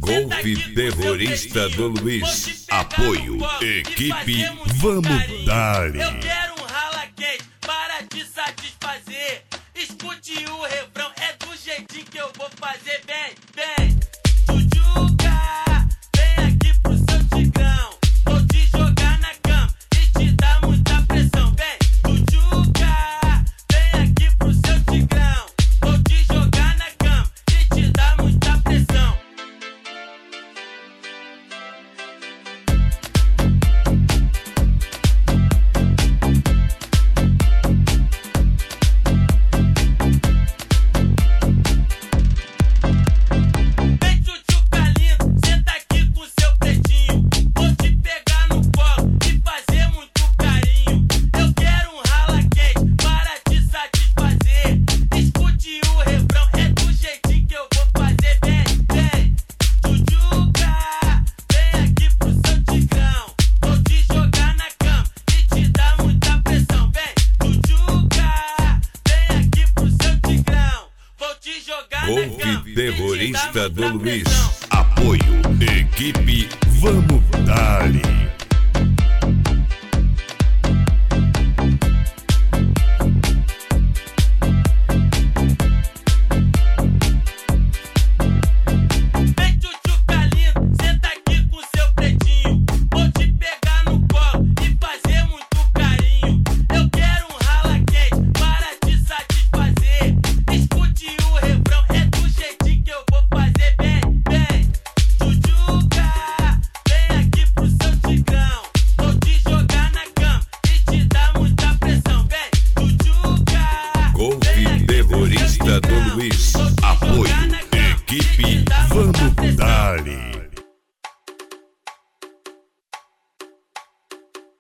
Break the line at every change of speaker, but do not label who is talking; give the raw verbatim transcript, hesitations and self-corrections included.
Golpe terrorista do Luiz. Apoio. Equipe Vamos Dar-lhe.
Eu quero um rala quente para te satisfazer. Escute o refrão, é do jeitinho que eu vou fazer. Bem, bem, Jujuca, vem aqui pro seu tigrão. Vou te jogar na cama e te dar muita pressão. Bem, Jujuca, vem aqui pro seu tigrão. Vou te jogar na cama e te dar muita pressão.
Golpe terrorista do Luiz. Apoio. Equipe Vamos Dar-lhe. Terrorista do Luiz. Apoio. Equipe Vamos Dar-lhe.